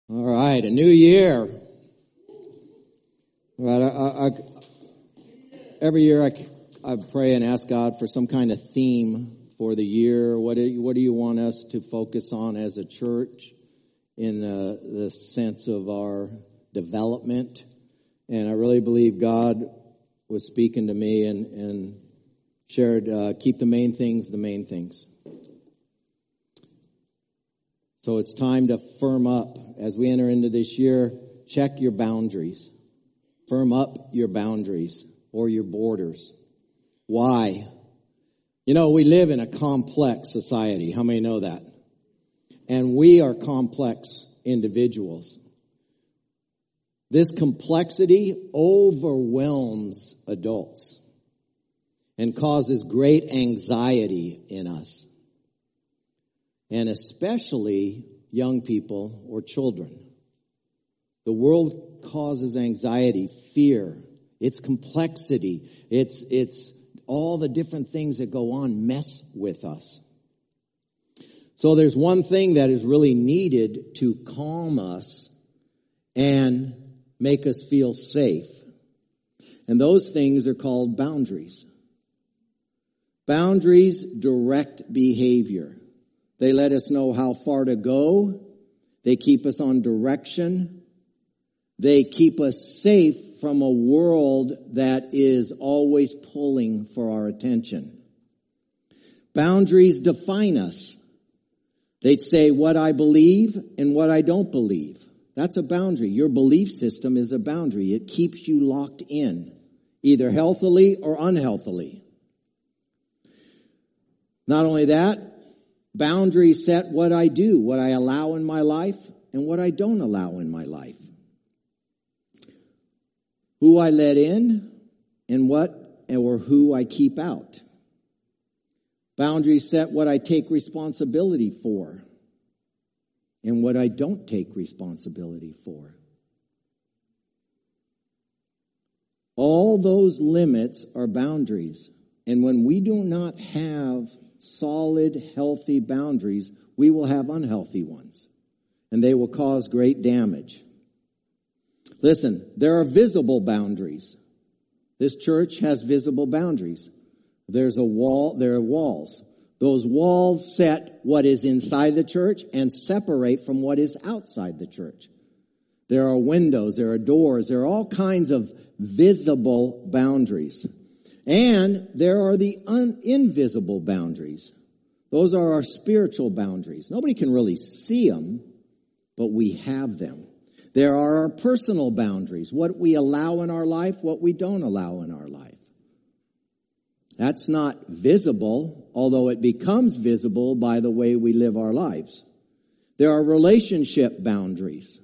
All right, a new year. All right, every year I pray and ask God for some kind of theme for the year. What do you want us to focus on as a church in the sense of our development? And I really believe God was speaking to me and shared, keep the main things the main things. So it's time to firm up. As we enter into this year, check your boundaries. Firm up your boundaries or your borders. Why? You know, we live in a complex society. How many know that? And we are complex individuals. This complexity overwhelms adults and causes great anxiety in us. And especially young people or children. The world causes anxiety, fear, its complexity, it's all the different things that go on mess with us. So there's one thing that is really needed to calm us and make us feel safe. And those things are called boundaries. Boundaries direct behavior. They let us know how far to go. They keep us on direction. They keep us safe from a world that is always pulling for our attention. Boundaries define us. They'd say what I believe and what I don't believe. That's a boundary. Your belief system is a boundary. It keeps you locked in, either healthily or unhealthily. Not only that, boundaries set what I do, what I allow in my life, and what I don't allow in my life. Who I let in, and what or who I keep out. Boundaries set what I take responsibility for, and what I don't take responsibility for. All those limits are boundaries, and when we do not have solid, healthy boundaries, we will have unhealthy ones. And they will cause great damage. Listen, there are visible boundaries. This church has visible boundaries. There's a wall, there are walls. Those walls set what is inside the church and separate from what is outside the church. There are windows, there are doors, there are all kinds of visible boundaries. And there are the invisible boundaries. Those are our spiritual boundaries. Nobody can really see them, but we have them. There are our personal boundaries, what we allow in our life, what we don't allow in our life. That's not visible, although it becomes visible by the way we live our lives. There are relationship boundaries.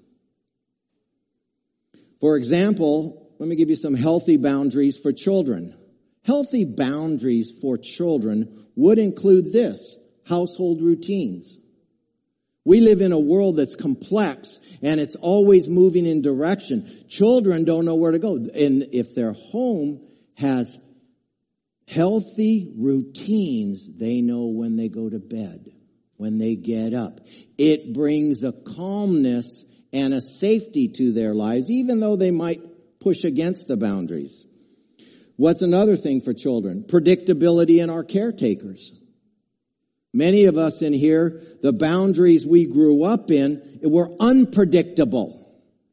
For example, let me give you some healthy boundaries for children. Healthy boundaries for children would include this: household routines. We live in a world that's complex and it's always moving in direction. Children don't know where to go. And if their home has healthy routines, they know when they go to bed, when they get up. It brings a calmness and a safety to their lives, even though they might push against the boundaries. What's another thing for children? Predictability in our caretakers. Many of us in here, the boundaries we grew up in were unpredictable.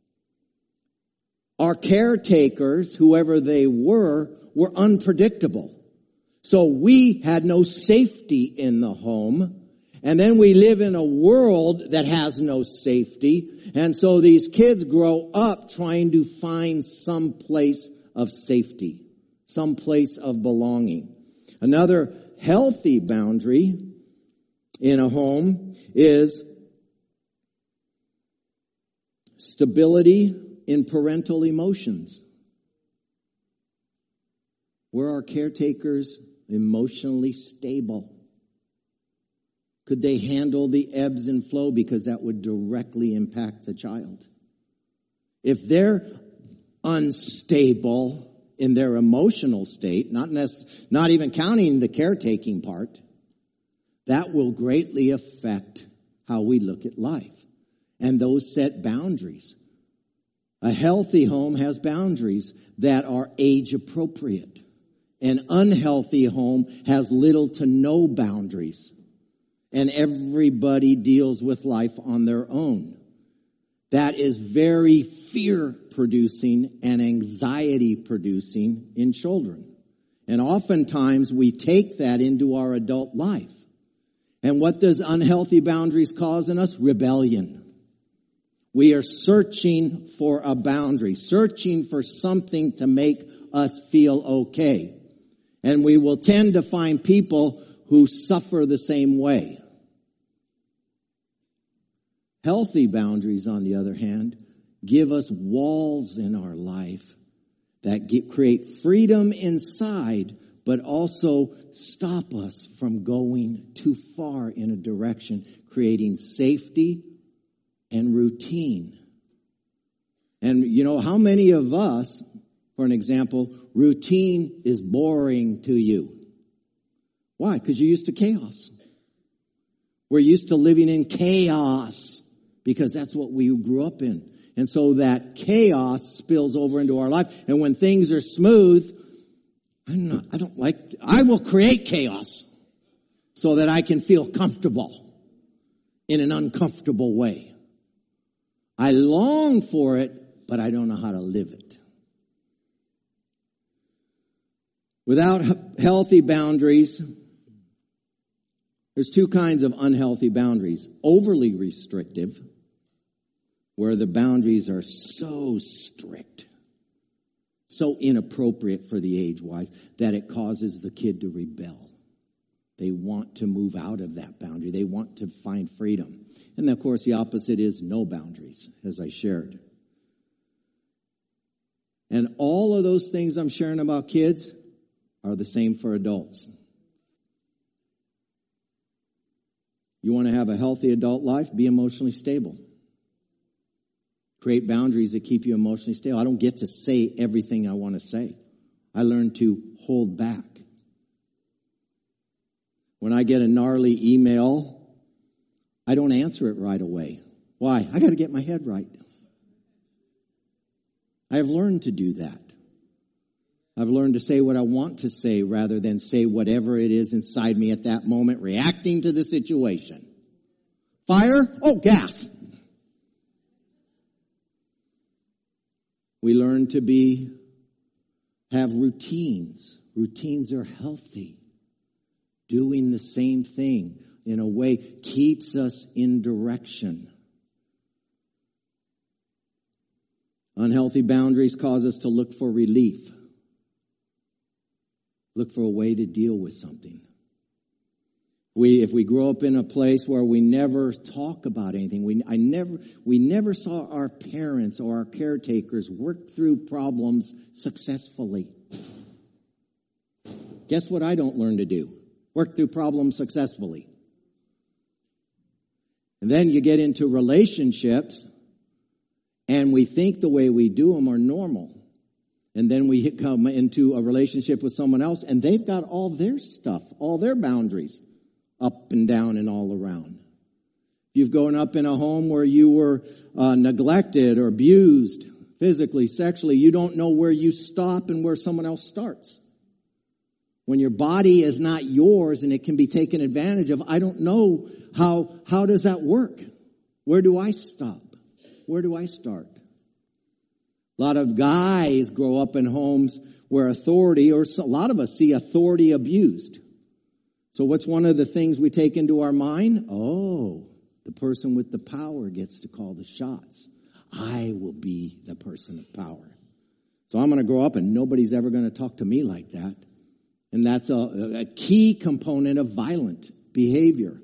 Our caretakers, whoever they were unpredictable. So we had no safety in the home. And then we live in a world that has no safety. And so these kids grow up trying to find some place of safety. Some place of belonging. Another healthy boundary in a home is stability in parental emotions. Were our caretakers emotionally stable? Could they handle the ebbs and flow? Because that would directly impact the child. If they're unstable in their emotional state, not even counting the caretaking part, that will greatly affect how we look at life. And those set boundaries. A healthy home has boundaries that are age appropriate. An unhealthy home has little to no boundaries. And everybody deals with life on their own. That is very fear-producing and anxiety-producing in children. And oftentimes we take that into our adult life. And what does unhealthy boundaries cause in us? Rebellion. We are searching for a boundary, searching for something to make us feel okay. And we will tend to find people who suffer the same way. Healthy boundaries, on the other hand, give us walls in our life that create freedom inside, but also stop us from going too far in a direction, creating safety and routine. And you know, how many of us, for an example, routine is boring to you? Why? Because you're used to chaos. We're used to living in chaos because that's what we grew up in. And so that chaos spills over into our life. And when things are smooth, I will create chaos so that I can feel comfortable in an uncomfortable way. I long for it, but I don't know how to live it. Without healthy boundaries, there's two kinds of unhealthy boundaries. Overly restrictive, where the boundaries are so strict, so inappropriate for the age-wise, that it causes the kid to rebel. They want to move out of that boundary. They want to find freedom. And of course, the opposite is no boundaries, as I shared. And all of those things I'm sharing about kids are the same for adults. You want to have a healthy adult life? Be emotionally stable. Create boundaries that keep you emotionally stable. I don't get to say everything I want to say. I learn to hold back. When I get a gnarly email, I don't answer it right away. Why? I got to get my head right. I have learned to do that. I've learned to say what I want to say rather than say whatever it is inside me at that moment, reacting to the situation. Fire? Oh, gas. We learn to have routines. Routines are healthy. Doing the same thing in a way keeps us in direction. Unhealthy boundaries cause us to look for relief. Look for a way to deal with something. If we grow up in a place where we never talk about anything, we never saw our parents or our caretakers work through problems successfully. Guess what I don't learn to do? Work through problems successfully. And then you get into relationships, and we think the way we do them are normal. And then we come into a relationship with someone else, and they've got all their stuff, all their boundaries, up and down and all around. You've grown up in a home where you were neglected or abused physically, sexually. You don't know where you stop and where someone else starts. When your body is not yours and it can be taken advantage of, I don't know how does that work? Where do I stop? Where do I start? A lot of guys grow up in homes where authority, or a lot of us see authority abused. So what's one of the things we take into our mind? Oh, the person with the power gets to call the shots. I will be the person of power. So I'm going to grow up and nobody's ever going to talk to me like that. And that's a key component of violent behavior.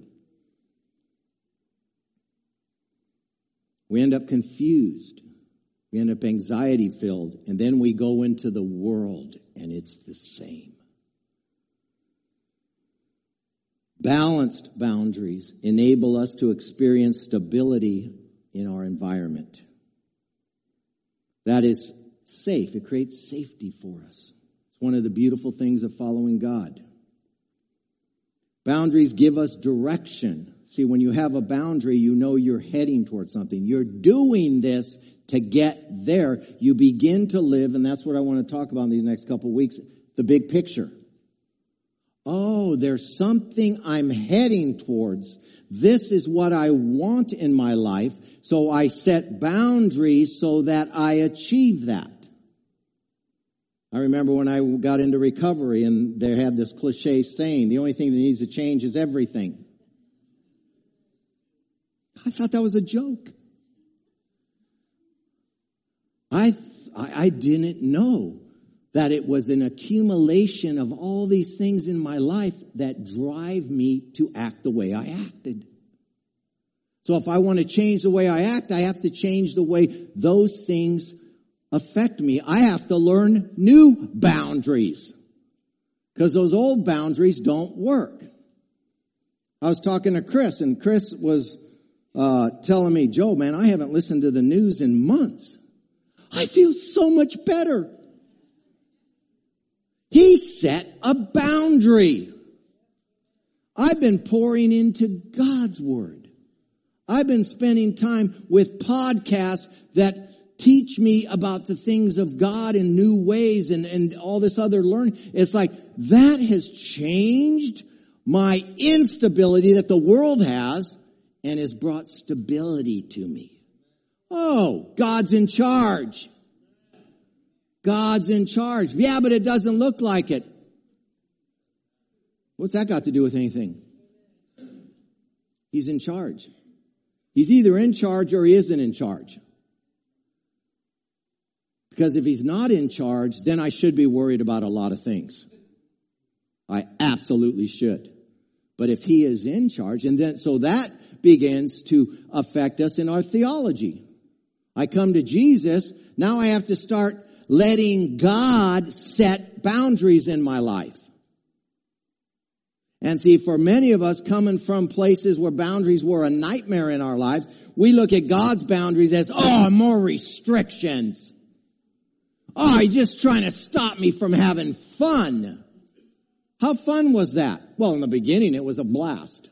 We end up confused. We end up anxiety-filled. And then we go into the world and it's the same. Balanced boundaries enable us to experience stability in our environment. That is safe. It creates safety for us. It's one of the beautiful things of following God. Boundaries give us direction See, when you have a boundary, you know you're heading towards something. You're doing this to get there. You begin to live, and that's what I want to talk about in these next couple of weeks, the big picture. Oh, there's something I'm heading towards. This is what I want in my life. So I set boundaries so that I achieve that. I remember when I got into recovery and they had this cliche saying, the only thing that needs to change is everything. I thought that was a joke. I didn't know that it was an accumulation of all these things in my life that drive me to act the way I acted. So if I want to change the way I act, I have to change the way those things affect me. I have to learn new boundaries because those old boundaries don't work. I was talking to Chris, and Chris was telling me, Joe, man, I haven't listened to the news in months. I feel so much better. He set a boundary. I've been pouring into God's Word. I've been spending time with podcasts that teach me about the things of God in new ways and all this other learning. It's like that has changed my instability that the world has and has brought stability to me. Oh, God's in charge. God's in charge. Yeah, but it doesn't look like it. What's that got to do with anything? He's in charge. He's either in charge or he isn't in charge. Because if he's not in charge, then I should be worried about a lot of things. I absolutely should. But if he is in charge, and then so that begins to affect us in our theology. I come to Jesus, now I have to start letting God set boundaries in my life. And see, for many of us coming from places where boundaries were a nightmare in our lives, we look at God's boundaries as, oh, more restrictions. Oh, he's just trying to stop me from having fun. How fun was that? Well, in the beginning, it was a blast.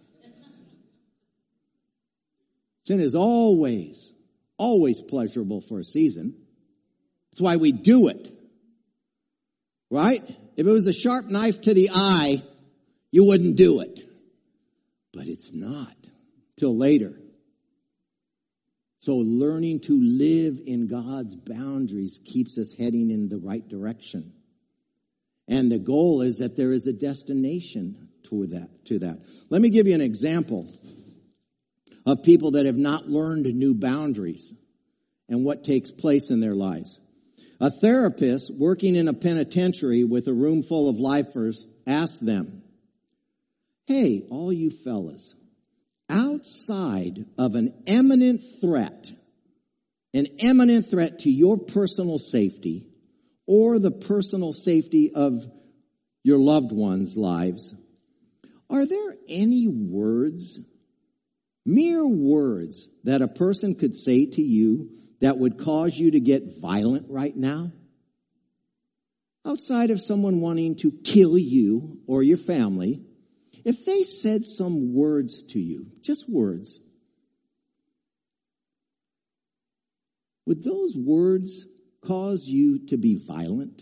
Sin is always pleasurable for a season. That's why we do it. Right? If it was a sharp knife to the eye, you wouldn't do it. But it's not till later. So learning to live in God's boundaries keeps us heading in the right direction. And the goal is that there is a destination to that. Let me give you an example of people that have not learned new boundaries and what takes place in their lives. A therapist working in a penitentiary with a room full of lifers asked them, hey, all you fellas, outside of an imminent threat to your personal safety or the personal safety of your loved ones' lives, are there any words, mere words, that a person could say to you that would cause you to get violent right now? Outside of someone wanting to kill you or your family, if they said some words to you, just words, would those words cause you to be violent?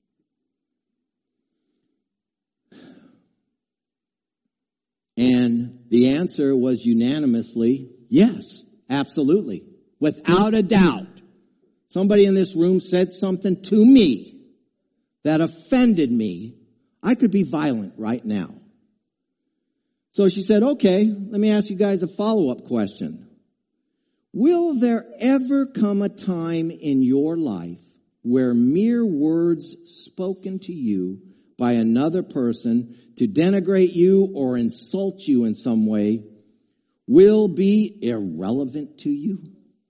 And the answer was unanimously, yes, absolutely. Without a doubt. Somebody in this room said something to me that offended me. I could be violent right now. So she said, okay, let me ask you guys a follow-up question. Will there ever come a time in your life where mere words spoken to you by another person to denigrate you or insult you in some way will be irrelevant to you?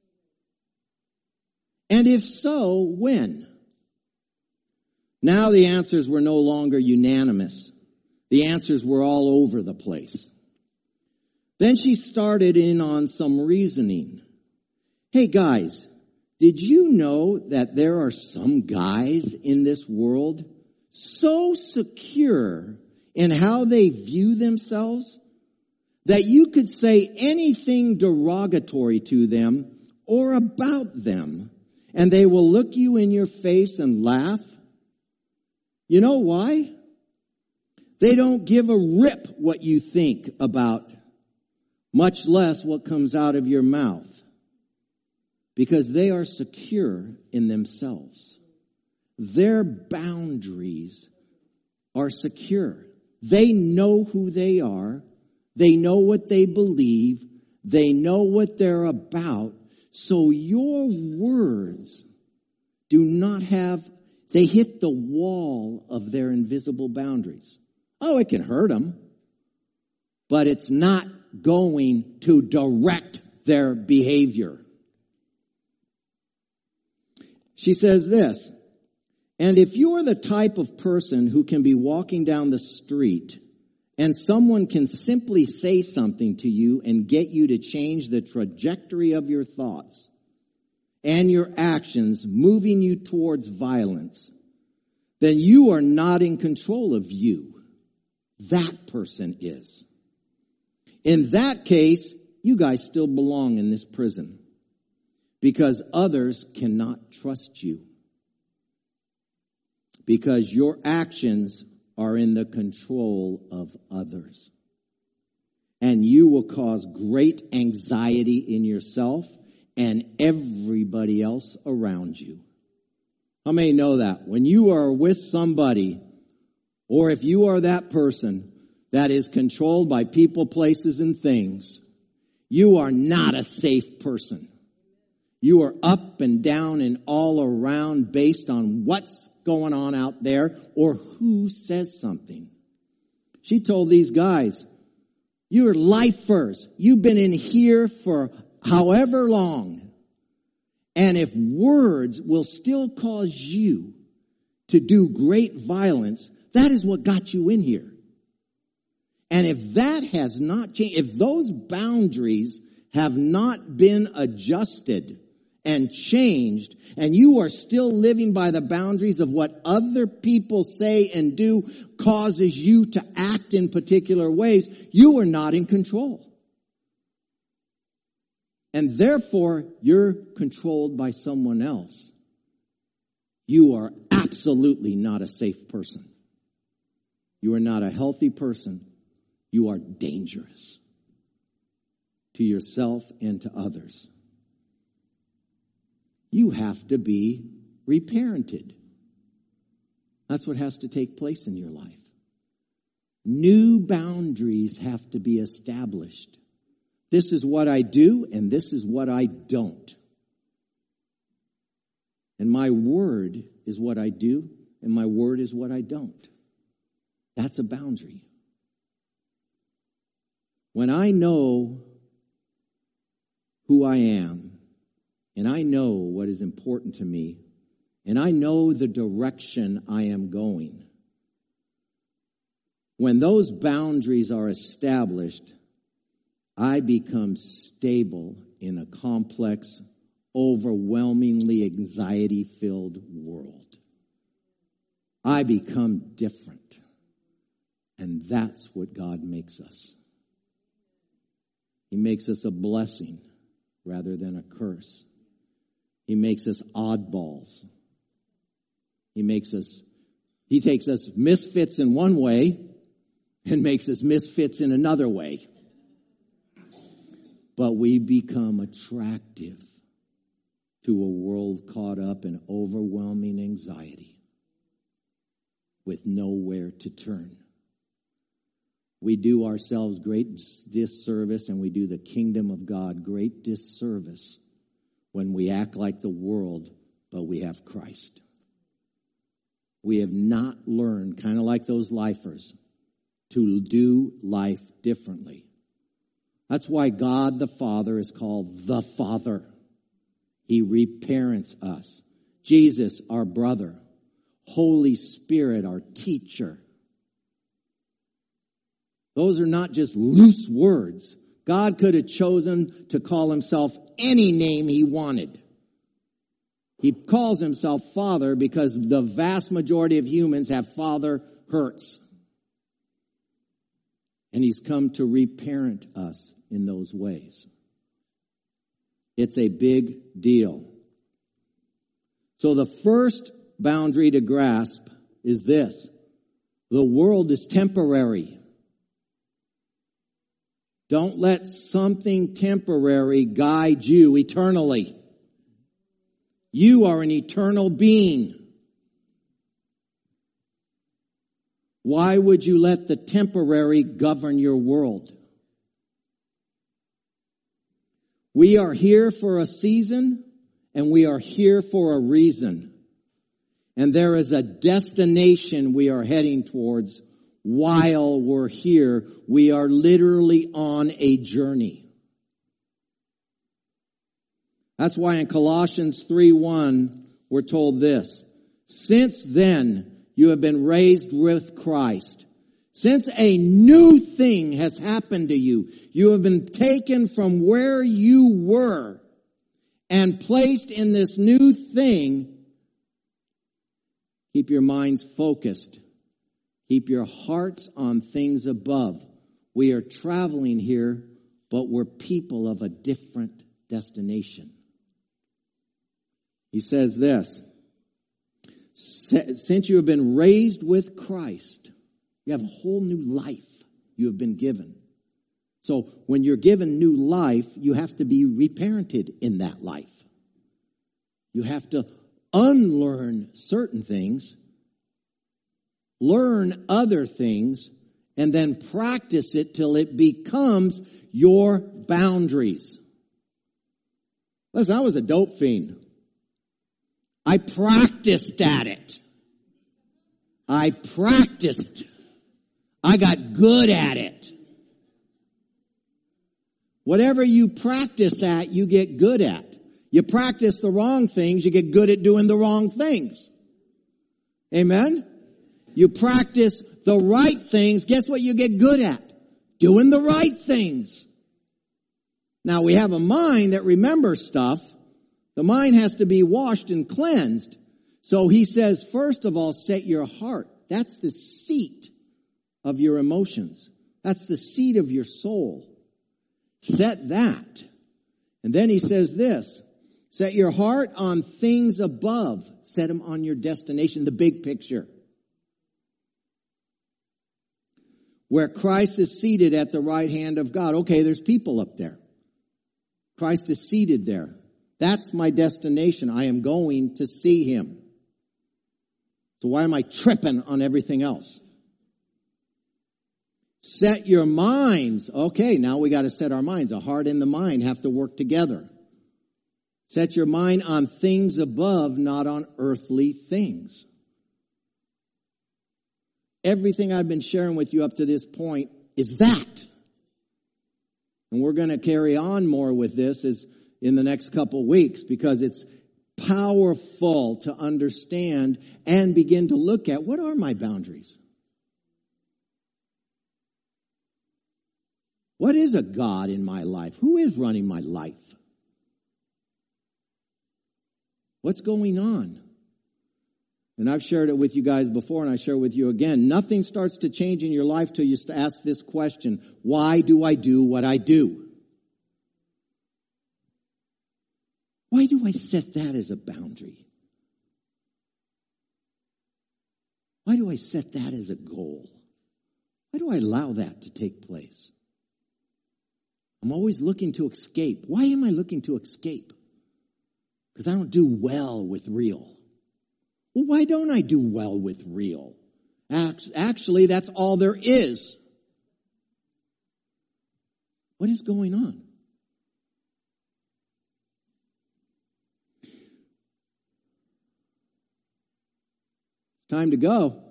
And if so, when? Now the answers were no longer unanimous. The answers were all over the place. Then she started in on some reasoning. Hey guys, did you know that there are some guys in this world so secure in how they view themselves that you could say anything derogatory to them or about them, and they will look you in your face and laugh? You know why? They don't give a rip what you think about, much less what comes out of your mouth, because they are secure in themselves. Their boundaries are secure. They know who they are. They know what they believe. They know what they're about. So your words do not have, they hit the wall of their invisible boundaries. Oh, it can hurt them, but it's not going to direct their behavior. She says this, and if you're the type of person who can be walking down the street and someone can simply say something to you and get you to change the trajectory of your thoughts and your actions, moving you towards violence, then you are not in control of you. That person is. In that case, you guys still belong in this prison because others cannot trust you, because your actions are in the control of others. And you will cause great anxiety in yourself and everybody else around you. How many know that? When you are with somebody, or if you are that person that is controlled by people, places, and things, you are not a safe person. You are up and down and all around based on what's going on out there or who says something. She told these guys, you're lifers. You've been in here for however long. And if words will still cause you to do great violence, that is what got you in here. And if that has not changed, if those boundaries have not been adjusted and changed, and you are still living by the boundaries of what other people say and do causes you to act in particular ways, you are not in control. And therefore, you're controlled by someone else. You are absolutely not a safe person. You are not a healthy person. You are dangerous to yourself and to others. You have to be reparented. That's what has to take place in your life. New boundaries have to be established. This is what I do, and this is what I don't. And my word is what I do, and my word is what I don't. That's a boundary. When I know who I am, and I know what is important to me, and I know the direction I am going, when those boundaries are established, I become stable in a complex, overwhelmingly anxiety-filled world. I become different. And that's what God makes us. He makes us a blessing rather than a curse. He makes us oddballs. He takes us misfits in one way and makes us misfits in another way. But we become attractive to a world caught up in overwhelming anxiety with nowhere to turn. We do ourselves great disservice, and we do the kingdom of God great disservice when we act like the world, but we have Christ. We have not learned, kind of like those lifers, to do life differently. That's why God the Father is called the Father. He reparents us. Jesus, our brother. Holy Spirit, our teacher. Those are not just loose words. God could have chosen to call himself any name he wanted. He calls himself Father because the vast majority of humans have father hurts. And he's come to reparent us in those ways. It's a big deal. So the first boundary to grasp is this. The world is temporary. Don't let something temporary guide you eternally. You are an eternal being. Why would you let the temporary govern your world? We are here for a season, and we are here for a reason. And there is a destination we are heading towards while we're here. We are literally on a journey. That's why in Colossians 3:1, we're told this. Since then, you have been raised with Christ. Since a new thing has happened to you, you have been taken from where you were and placed in this new thing. Keep your minds focused. Keep your hearts on things above. We are traveling here, but we're people of a different destination. He says this, since you have been raised with Christ, you have a whole new life you have been given. So when you're given new life, you have to be reparented in that life. You have to unlearn certain things, learn other things, and then practice it till it becomes your boundaries. Listen, I was a dope fiend. I practiced at it. I practiced. I got good at it. Whatever you practice at, you get good at. You practice the wrong things, you get good at doing the wrong things. Amen? You practice the right things, guess what you get good at? Doing the right things. Now we have a mind that remembers stuff. The mind has to be washed and cleansed. So he says, first of all, set your heart. That's the seat of your emotions. That's the seat of your soul. Set that. And then he says this, set your heart on things above. Set them on your destination, the big picture. Where Christ is seated at the right hand of God. Okay, there's people up there. Christ is seated there. That's my destination. I am going to see him. So why am I tripping on everything else? Set your minds. Okay, now we got to set our minds. The heart and the mind have to work together. Set your mind on things above, not on earthly things. Everything I've been sharing with you up to this point is that. And we're going to carry on more with this in the next couple weeks because it's powerful to understand and begin to look at what are my boundaries? What is a God in my life? Who is running my life? What's going on? And I've shared it with you guys before and I share it with you again. Nothing starts to change in your life till you ask this question. Why do I do what I do? Why do I set that as a boundary? Why do I set that as a goal? Why do I allow that to take place? I'm always looking to escape. Why am I looking to escape? Because I don't do well with real. Well, why don't I do well with real? Actually, that's all there is. What is going on? Time to go.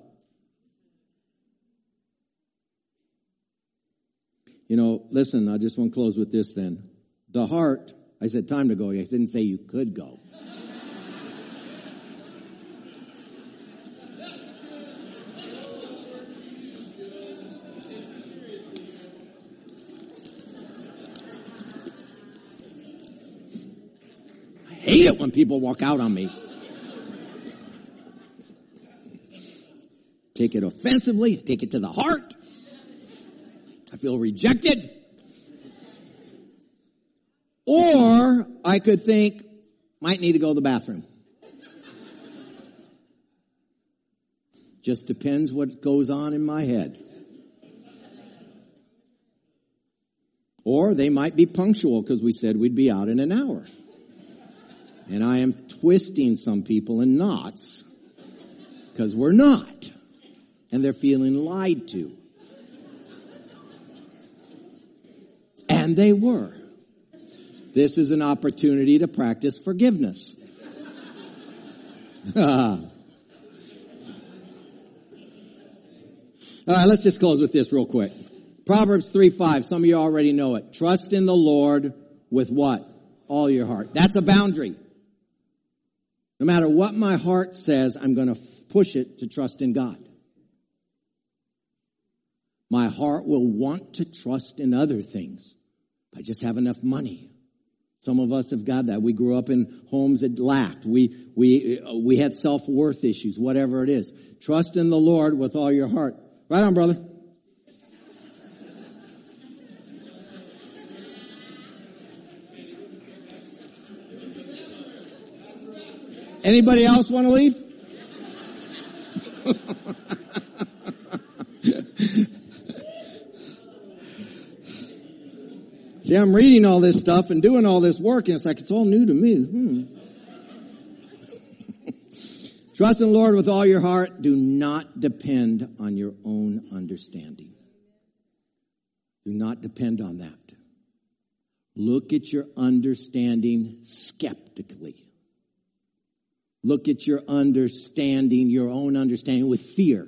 You know, listen, I just want to close with this then. The heart, I said time to go. I didn't say you could go. I hate it when people walk out on me. Take it offensively, take it to the heart. I feel rejected. Or I could think, might need to go to the bathroom. Just depends what goes on in my head. Or they might be punctual because we said we'd be out in an hour. And I am twisting some people in knots because we're not. And they're feeling lied to. And they were. This is an opportunity to practice forgiveness. All right, let's just close with this real quick. Proverbs 3:5. Some of you already know it. Trust in the Lord with what? All your heart. That's a boundary. No matter what my heart says, I'm going to push it to trust in God. My heart will want to trust in other things. If I just have enough money. Some of us have got that. We grew up in homes that lacked. We had self-worth issues, whatever it is. Trust in the Lord with all your heart. Right on, brother. Anybody else want to leave? See, I'm reading all this stuff and doing all this work, and it's like it's all new to me. Trust in the Lord with all your heart. Do not depend on your own understanding. Do not depend on that. Look at your understanding skeptically. Look at your understanding, your own understanding, with fear.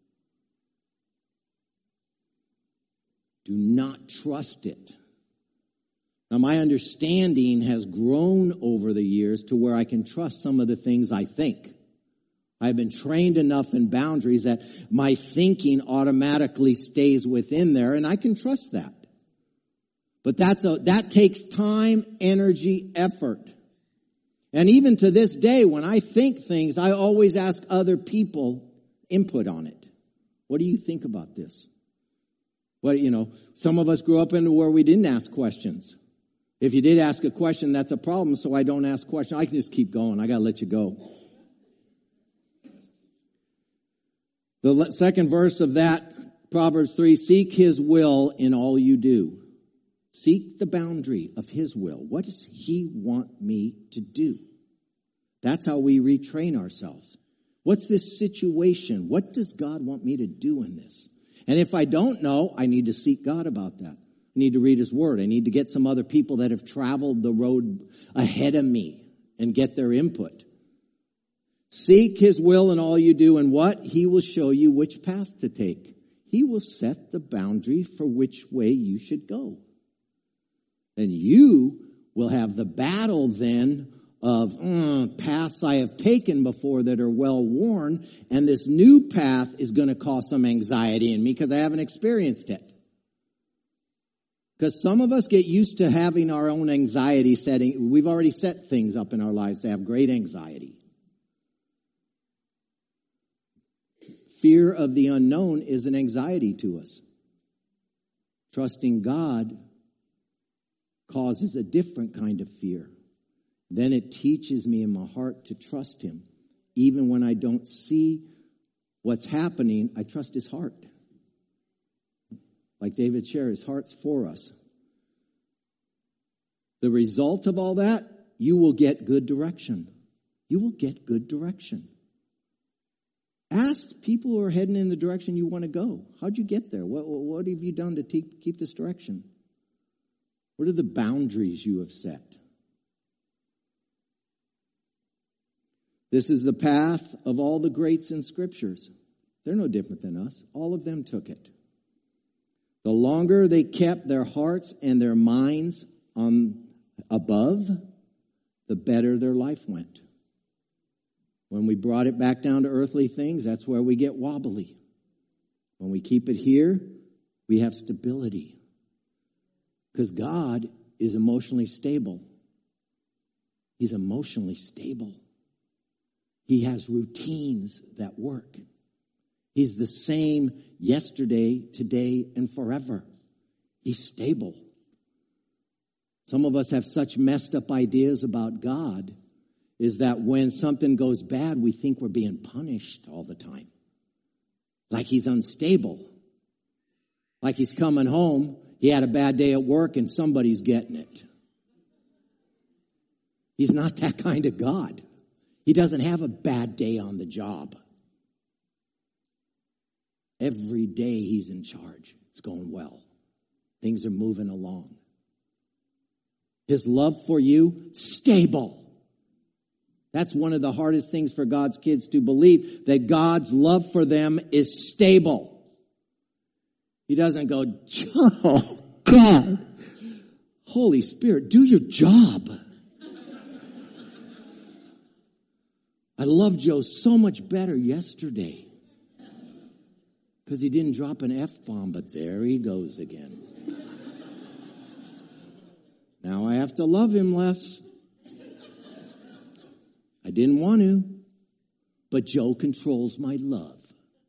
Do not trust it. Now, my understanding has grown over the years to where I can trust some of the things I think. I've been trained enough in boundaries that my thinking automatically stays within there, and I can trust that. But that takes time, energy, effort. And even to this day, when I think things, I always ask other people input on it. What do you think about this? Well, some of us grew up into where we didn't ask questions. If you did ask a question, that's a problem, so I don't ask questions. I can just keep going. I got to let you go. The second verse of that, Proverbs 3, seek his will in all you do. Seek the boundary of his will. What does he want me to do? That's how we retrain ourselves. What's this situation? What does God want me to do in this? And if I don't know, I need to seek God about that. I need to read his word. I need to get some other people that have traveled the road ahead of me and get their input. Seek his will in all you do, and what? He will show you which path to take. He will set the boundary for which way you should go. And you will have the battle then of paths I have taken before that are well worn, and this new path is going to cause some anxiety in me because I haven't experienced it. Because some of us get used to having our own anxiety setting. We've already set things up in our lives to have great anxiety. Fear of the unknown is an anxiety to us. Trusting God causes a different kind of fear. Then it teaches me in my heart to trust him. Even when I don't see what's happening, I trust his heart. Like David shared, his heart's for us. The result of all that, you will get good direction. You will get good direction. Ask people who are heading in the direction you want to go. How'd you get there? What have you done to keep this direction? What are the boundaries you have set? This is the path of all the greats in scriptures. They're no different than us. All of them took it. The longer they kept their hearts and their minds on above, the better their life went. When we brought it back down to earthly things, that's where we get wobbly. When we keep it here, we have stability. Because God is emotionally stable. He's emotionally stable. He has routines that work. He's the same yesterday, today, and forever. He's stable. Some of us have such messed up ideas about God, is that when something goes bad, we think we're being punished all the time. Like he's unstable. Like he's coming home, he had a bad day at work and somebody's getting it. He's not that kind of God. He doesn't have a bad day on the job. Every day he's in charge. It's going well. Things are moving along. His love for you, stable. That's one of the hardest things for God's kids to believe, that God's love for them is stable. He doesn't go, oh, God, Holy Spirit, do your job. I loved Joe so much better yesterday because he didn't drop an F-bomb, but there he goes again. Now I have to love him less. I didn't want to, but Joe controls my love.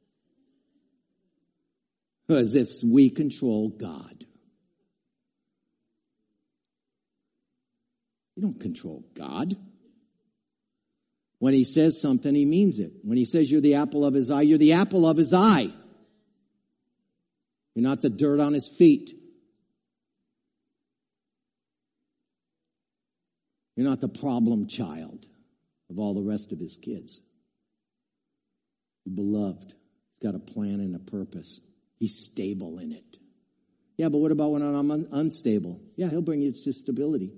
As if we control God. You don't control God. When he says something, he means it. When he says you're the apple of his eye, you're the apple of his eye. You're not the dirt on his feet. You're not the problem child of all the rest of his kids. You're beloved. He's got a plan and a purpose. He's stable in it. Yeah, but what about when I'm unstable? Yeah, he'll bring you to stability.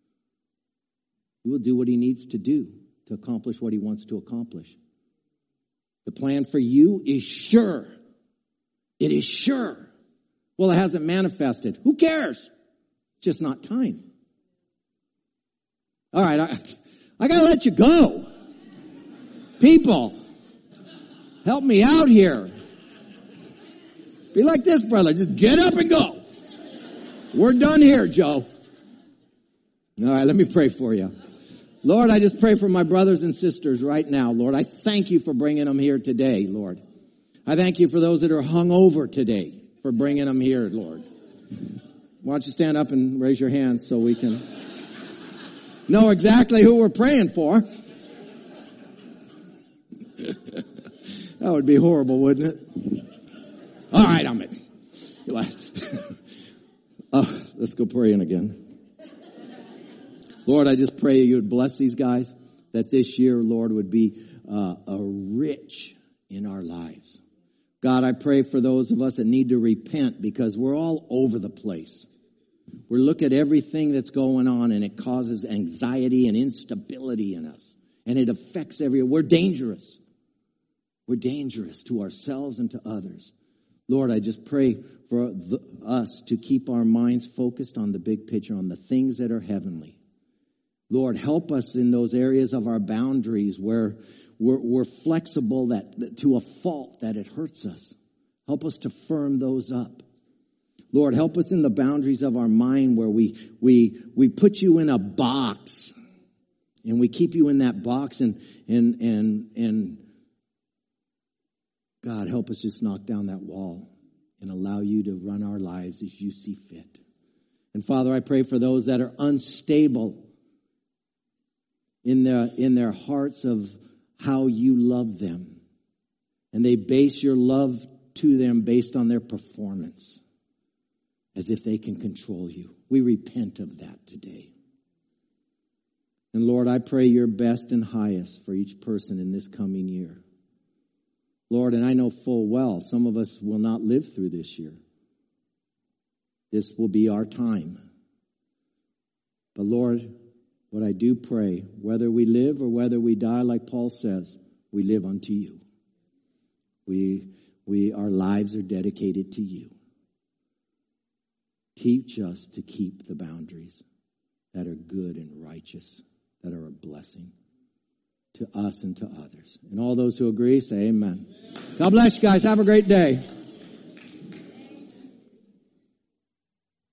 He will do what he needs to do to accomplish what he wants to accomplish. The plan for you is sure. It is sure. Well, it hasn't manifested. Who cares? It's just not time. All right, I got to let you go. People, help me out here. Be like this, brother. Just get up and go. We're done here, Joe. All right, let me pray for you. Lord, I just pray for my brothers and sisters right now, Lord. I thank you for bringing them here today, Lord. I thank you for those that are hung over today, for bringing them here, Lord. Why don't you stand up and raise your hands so we can know exactly who we're praying for. That would be horrible, wouldn't it? All right, I'm in. Let's go praying again. Lord, I just pray you would bless these guys, that this year, Lord, would be rich in our lives. God, I pray for those of us that need to repent because we're all over the place. We look at everything that's going on and it causes anxiety and instability in us. And it affects everyone. We're dangerous. We're dangerous to ourselves and to others. Lord, I just pray for us to keep our minds focused on the big picture, on the things that are heavenly. Lord, help us in those areas of our boundaries where we're flexible that to a fault that it hurts us. Help us to firm those up. Lord, help us in the boundaries of our mind where we put you in a box and we keep you in that box and God, help us just knock down that wall and allow you to run our lives as you see fit. And Father, I pray for those that are unstable in their hearts of how you love them. And they base your love to them based on their performance, as if they can control you. We repent of that today. And Lord, I pray your best and highest for each person in this coming year. Lord, and I know full well some of us will not live through this year. This will be our time. But Lord, what I do pray, whether we live or whether we die, like Paul says, we live unto you. Our lives are dedicated to you. Teach us to keep the boundaries that are good and righteous, that are a blessing to us and to others. And all those who agree, say amen. God bless you guys. Have a great day.